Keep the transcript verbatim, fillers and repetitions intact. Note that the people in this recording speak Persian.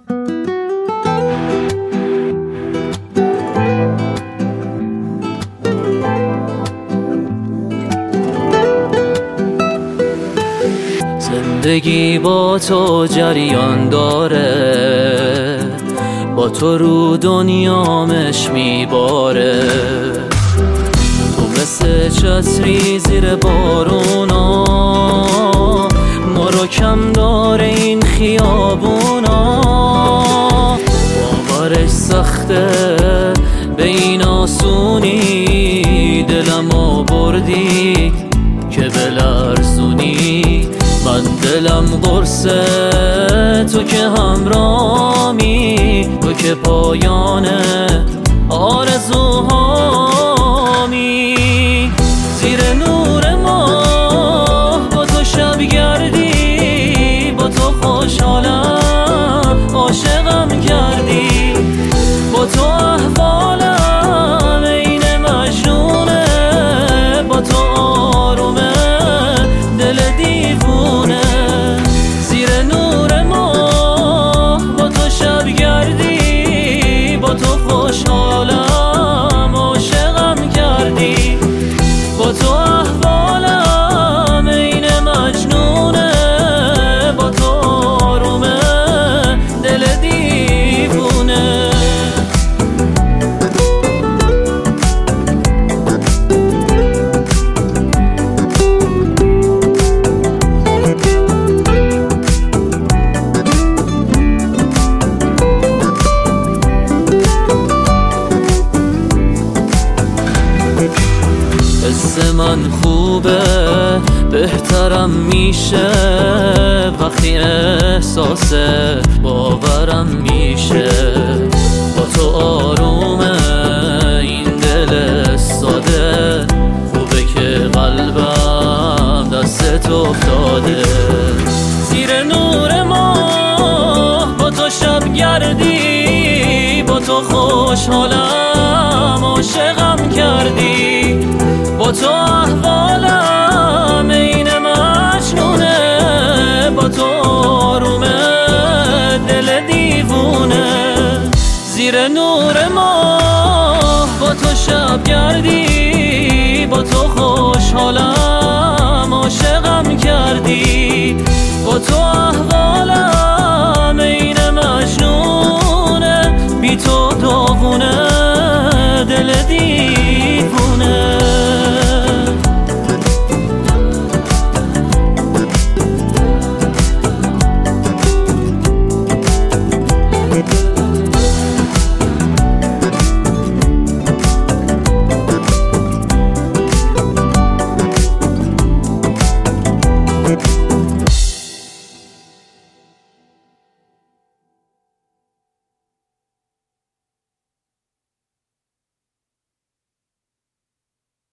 زندگی با تو جریان داره، با تو رو دنیامش میباره. تو مثل چتری زیر بارونا، ما رو کم داره این خیابونا. باورش سخته به این آسونی، دلم آوردی که بلرزونی. من دلم قرصه تو که همرامی، تو که پایان آرزوهامی. زیر نور ماه با تو شب گردی، با تو خوشحالم عاشقم کردی. با تو احوالم این مجنونه، با تو آرومه دل دیوونه. زیر نور ماه با تو شب گردی، با تو خوشحالم عاشقم کردی. با تو احوالم این مجنونه، با تو آرومه دل دیوونه. حس من خوبه بهترم میشه، وقتی احساس باورم میشه. با تو آرومه این دل ساده، خوبه که قلبم دستت افتاده. زیر نور ماه با تو شب گردی، با تو خوشحالم عاشقم کردی. با تو احوالم این مجنونه، با تو آرومه دل دیوونه. زیر نور ماه با تو شب گردی، با تو خوشحالم عاشقم کردی. با تو احوالم این